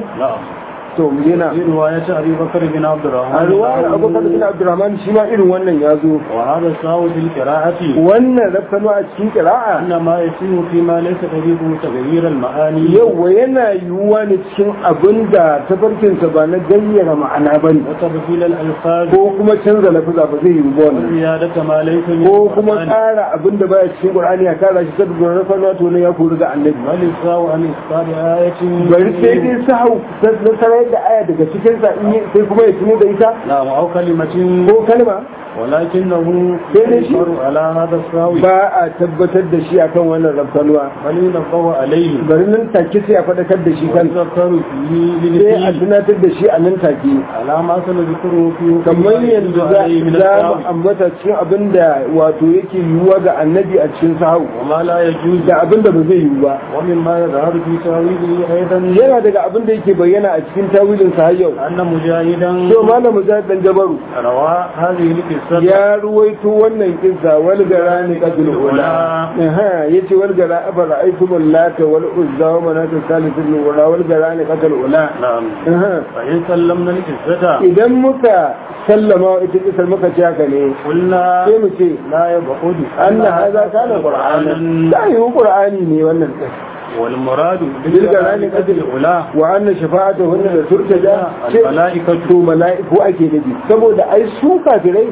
to mu yana riwaya ta Abi Bakar bin Abdurrahman riwaya Abu Bakar bin Abdurrahman shi ma irin wannan ya zo wa hada sawu bil qira'ati wannan rafkanu a cikin qira'a anna ma yasimu fi ma laysa tariqu taghyir al ma'ani yawa yana yiwuwa ne cikin abinda tafarkin sa ba na gayyara ma'ana bane wa tabdil al alfaz ko kuma canza lafaza ba zai yiwu ba wannan ziyadata ma laysa ko kuma ƙara abinda baya cikin Qur'ani ya kara shi saboda rafkanu to ne ya kori ga annabi wal sawu an isqadi ayatin bari sai dai sahu sai da aya daga cikin sa sai kuma ya tuno da ita na au kalimatin ko kalma walakinahu yashuru ala hada sawi ba a tabbatar da shi akan wannan rafsanuwa bali na bawa alayhi bari nan take sai a fadakar da shi kan zakaru sai a tunatar da shi a nan take alama sana zikru fi kamar yadda za mu ambata cikin abinda wato yake yiwuwa ga annabi a cikin sahu wa ma la yajuz da abinda ba zai yiwu ba wa mimma yadhharu fi tawili aidan yana daga abinda yake bayyana a cikin tawilin sa har yau anna mujahidan to malam mujahid dan jabaru rawa hadhihi al-qissa ya ruwaito wannan kissa wal garani qadul ula yace wal gara abara aitumul lata wal uzza wa manat salisul ula wal garani qadul ula na'am fa in sallamna al-qissata idan muka sallama ita kissar muka ce haka ne kullu sai mu ce la yabudu anna hadha kana qur'anan da yi qur'ani ne wannan والمراد بالجلال قد الأولى وأن شفاعته هن ترتجى الملائكة ملائكة أكيد دي saboda ai su kafirai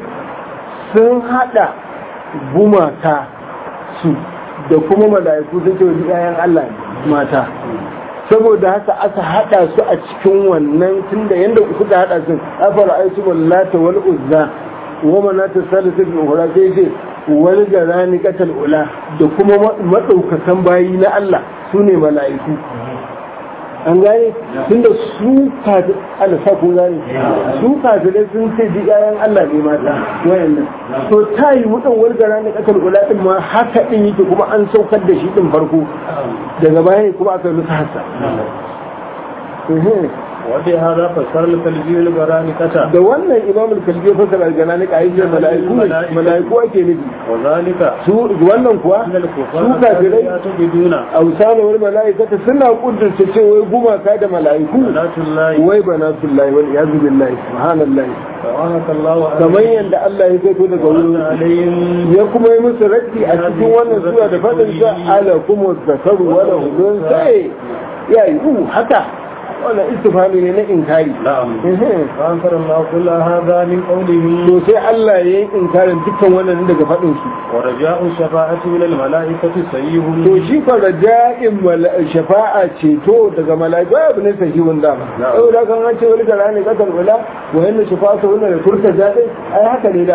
sun hada gumaka su da kuma mala'iku sun ce wani ƴaƴan Allah mata saboda haka aka hada su a cikin wannan tunda yanda kuka hada su afara aisu wallata wal uzza wa manata salisu bin ukhra sai ce wal garani qatal ula da kuma madaukakan bayi na Allah su ne mala'iku an gane tunda su kafin alfa kun gane su kafirai sun ce ji ƴaƴan Allah ne mata wayannan to ta yi mutan wargara na kasar ula din ma haka din yake kuma an saukar da shi din farko daga baya kuma aka rusa hasa wadda hada fasar kalbiyar garani kata da wannan imamul kalbi fasara alganani ƙa'idar mala'iku ake nufi wa zalika su wannan kuwa su kafirai ausana wani mala'ikata suna kudurta ce wai gumaka da mala'iku wai banatullahi wal iyazu billahi subhanallahi kamar yadda Allah ya kaito daga wurin ya kuma yi musu raddi a cikin wannan sura da fadin sa ala kuma zakaru wala hudun sai ya yi haka wannan istifhami ne na inkari na'am an fara Allah kullu hada min qawlihi to sai Allah ya yi inkarin dukkan wannan daga fadin su wa raja'u shafa'ati min al mala'ikati sayyihun to shi fa raja'in shafa'a ce to daga mala'iku abu ne sahihun da saboda kan an ce wani gara ne kadar wala wa inna shafa'atu wannan da turka jadi ai haka ne da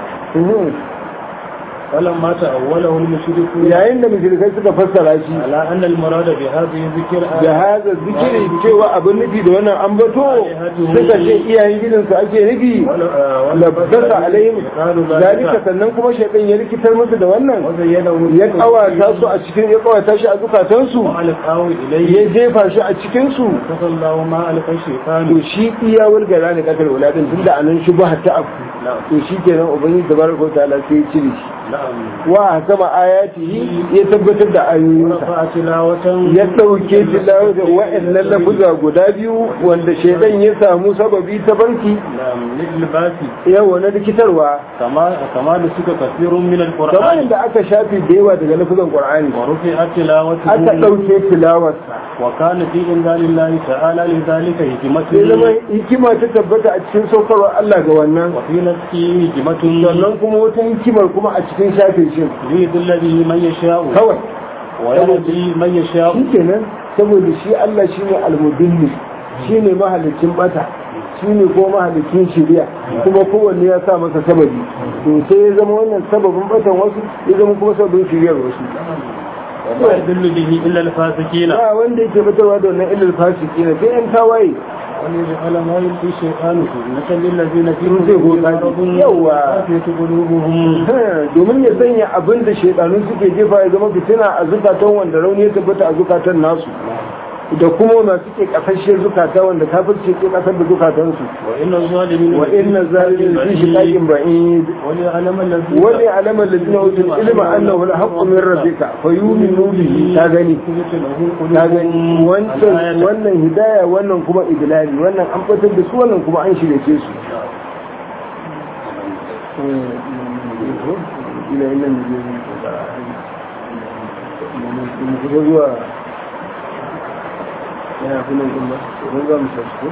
فلما تأوله المشركون yayin da mushrikai suka fassara shi ala anna al murada bi hadhihi dhikr da hada zikiri cewa abin nufi da wannan ambato suka ce iyayen gidansu ake nufi labbasa alaihim zalika sannan kuma shaytan ya rikitar musu da wannan ya kawata su a cikin ya kawata shi a zukatansu ya jefa shi a cikin su sallallahu ma alqa shaytan to shi iya wulgara ne kadar wuladin tunda anan shubha ta afu to shi kenan ubangiji tabaraka wa ta'ala sai ya cire shi wa sama ayati ya tabbatar da ayoyinsa ya dauke tilawata wa'annan lafuza guda biyu wanda shaidan ya samu sababi ta banki yawa na likitarwa kama da suka kasirun min alquran kamar inda aka shafi da yawa daga lafuzan qur'ani aka dauke tilawarsa wa kana fi inzalillahi ta'ala li zalika hikima ta tabbata a cikin saukarwa Allah ga wannan wa fi nafsi hikmatun sannan kuma wata hikimar kuma a cikin shafe shi yudilla bihi man yasha'u kawai wa yahdi man yasha'u shikenan saboda shi Allah shine al-mudilli shine mahalicin bata shine ko mahalicin shari'a kuma kowanne ya sa masa sababi to sai ya zama wannan sababin batan wasu ya zama kuma sababin shari'ar wasu wa yadullu bihi illa al-fasiqina ba wanda yake batarwa da wannan illa al-fasiqina sai an tawaye وليجعل ما يلقي الشيطان فتنة للذين في قلوبهم domin ya sanya abin da shaitanun suke jefa ya zama fitina a zukatan wanda rauni ya tabbata a zukatan nasu da kuma wanda suke kasashe zukata wanda kafirce ke kasar da zukatansu wa inna zalimin fi shiqaqin ba'id wani alamar ladina utul ilma annahu al-haqqu min rabbika fayuminu bihi ta gani wannan hidaya wannan kuma idlali wannan an fitar da su wannan kuma an shirye su ila inna zuwa ya fi nan kuma idan za mu shasko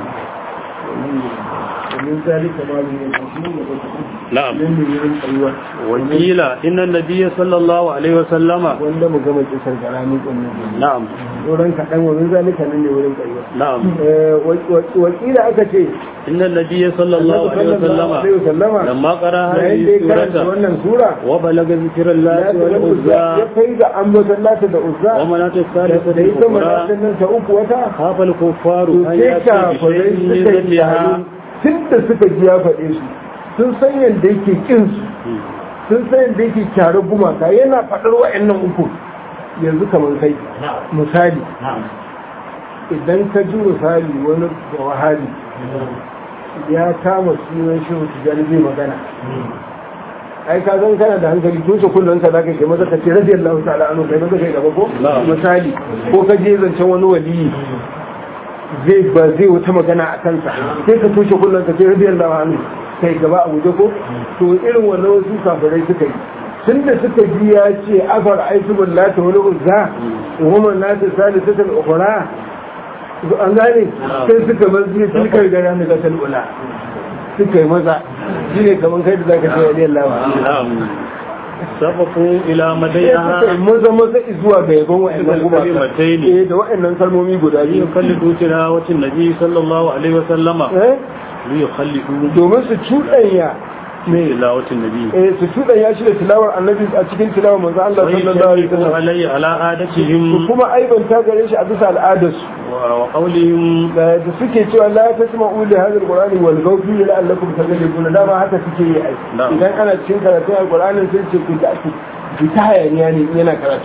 ومن ذلك ما نعم وقيل إن النبي صلى الله عليه وسلم وعندما قام الجسر كلامي نعم ورن كلام ومن ذلك من ورن نعم وقيل أكثر إن النبي صلى الله عليه وسلم لما قرأ هذه السورة وبلغ ذكر الله والعزى يفيد أمر الله والعزى ومناة الثالثة الأخرى خاف الكفار أن يأتوا بشيء من tun da suka ji ya faɗe su sun san yadda yake kinsu sun san yadda yake kyara gumaka yana faɗar wa'annan uku yanzu kamar kai misali idan ka ji misali wani wahabi ya kama sunan shi tijjani zai magana ai ka zan kana da hankali tun su kullum ka zaka kai maza ka ce radiyallahu ta'ala anhu kai maza kai gaba ko misali ko ka je zancen wani waliyi zai wata magana a kansa sai ka toshe kullum ka ce rabiyar da hannu kai gaba a guje ko to irin wannan wasu kafirai suka yi tun da suka ji ya ce afar aitubun lata wani uzza umar nata salisata al'ukura an gane sai suka mazi tilkar gara na gasar ula suka yi maza shi ne kamar kai da za ka ce rabiyar lawa sababu ila madaiha maza zuwa ga yabon wa'annan gumaka da wa'annan kalmomi guda biyu kallidu tilawatin nabi sallallahu alaihi wasallama yukhallidu domin su cuɗanya tilawatin nabi su cuɗanya shi da tilawar annabi a cikin tilawar manzo Allah sallallahu alaihi wasallam alayhi ala adatihim kuma aibanta gare shi a bisa al'adarsu wa qawlihim da suke cewa la tasma'u li hadha al-qur'ani wal ghawfi la'allakum taghlibun dama haka suke yi idan ana cikin karatun al-qur'ani sai ce ku ta hayaniya ne yana karatu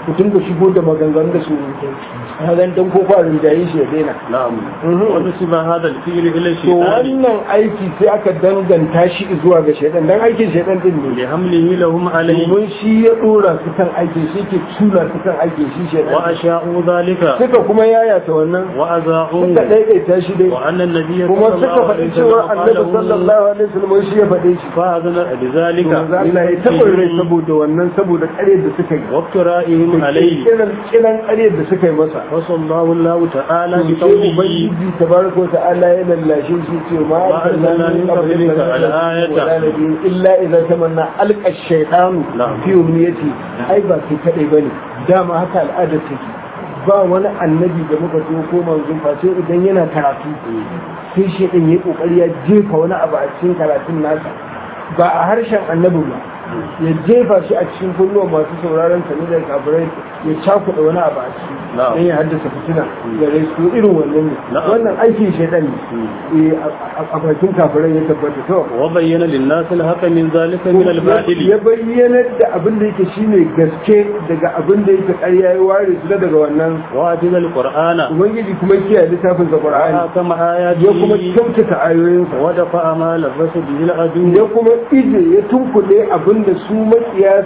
ku tunga shigo da maganganun da su hagan dan ko farin jayi shi ya daina na'am wannan shi ba hada fi'li ila to wannan aiki sai aka danganta shi zuwa ga shaytan dan aikin shaytan din ne li hamlihi lahum alayhi mun shi ya dora su kan aikin shi ke tula su kan aikin shi shaytan wa asha'u dhalika suka kuma yayata wannan wa aza'u suka daidaita shi dai wa anna an-nabiy kuma suka faɗi cewa annabi sallallahu alaihi wasallam shi ya faɗe shi fa azana lidhalika Allah ya tabbatar saboda wannan saboda ƙaryar da suka yi waqtu ra'ihim alayhi kiran ƙaryar da suka yi masa sallallahu Allah ta'ala bi qawlihi ubangiji tabaraka wa ta'ala ya lallashe shi ce ma arsalna min qablika al-ayata illa idza tamanna alqa ash-shaytanu fi umniyati ai ba kai kadai bane dama haka al'adar take ba wani annabi da muka so ko manzon face idan yana karatu sai shaytan ya kokari ya jefa wani abu a cikin karatun nasa ba a harshen annabi ba ya jefa shi a cikin kunnuwan masu sauraron sa ne da kafirai ya cakuɗa wani abu a ciki don ya haddasa fitina da rai su irin wannan ne wannan aikin shaidan ne a bakin kafirai ya tabbata to wa bayyana lin-nas al-haqqa min zalika min al-batil ya bayyana da abin da yake shine gaske daga abin da yake ƙarya ya ware su daga wannan wa atil al-qur'ana ubangiji kuma kiyaye littafin sa qur'ani kama ayati ya kuma kyautata ayoyinsa wa dafa amala rasul bil adu ya kuma ije ya tunkule abin da su makiya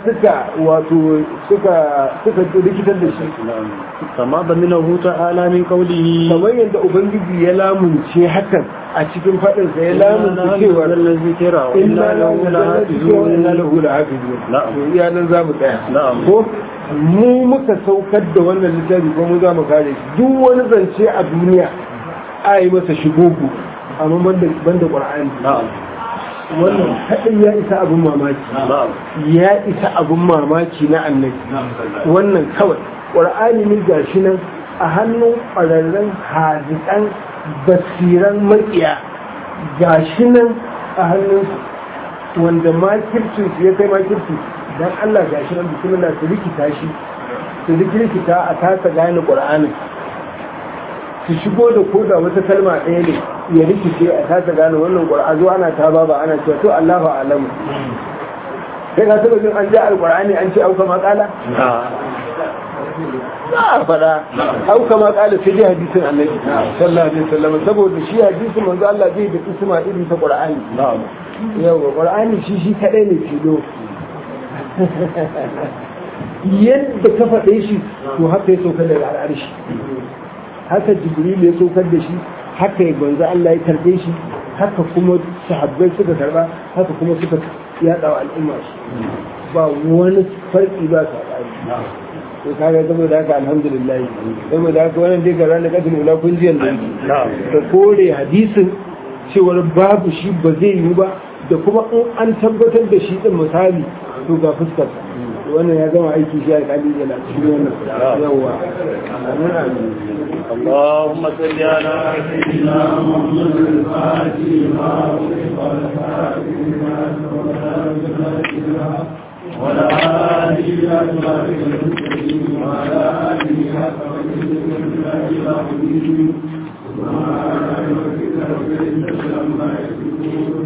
suka rikitar da shi kama ba mina huta alamin kaulihi kamar yadda ubangiji ya lamunce hakan a cikin faɗinsa ya lamunce cewa inna lahu lahafizun ya nan za mu tsaya ko mu muka saukar da wannan littafi ko mu za mu kare shi duk wani zance a duniya a yi masa shigogu amma banda ƙur'ani wannan kaɗai ya isa abin mamaki ya isa abin mamaki na annabi wannan kawai ƙwar'ani ne ga shi nan a hannun ƙwararren haziƙan basiran maƙiya ga shi nan a hannun wanda makircin su ya kai makirci don Allah ga shi nan bismillah su rikita shi su rikita a tasa gane ƙwar'anin su shigo da koda wata kalma ɗaya ne ya rikice a tasa gane wannan ƙwar'azo ana ta ba ana cewa to Allahu a'lamu kai ka taba jin an ji alƙur'ani an ce auka maƙala za a faɗa auka maƙala sai dai hadisin annabi sallallahu alaihi wasallam saboda shi hadisin manzo Allah zai da isma irin ta ƙur'ani yawa ƙur'ani shi kadai ne filo yadda ka faɗe shi to haka ya sauka daga al'arshi haka jibril ya saukar da shi haka ya banza Allah ya karbe shi haka kuma sahabbai suka karba haka kuma suka yada wa al'umma shi ba wani farki ba sabani to kaga saboda haka alhamdulillah saboda haka wannan dai garan da kadin ula kunjiyar da kore hadisin cewar babu shi ba zai yi ba da kuma in an tabbatar da shi din misali to ga fuskar wannan ya gama aiki shi alƙali da cikin wannan yawa اللهم صل على سيدنا محمد الفاتح وعلى آله وصحبه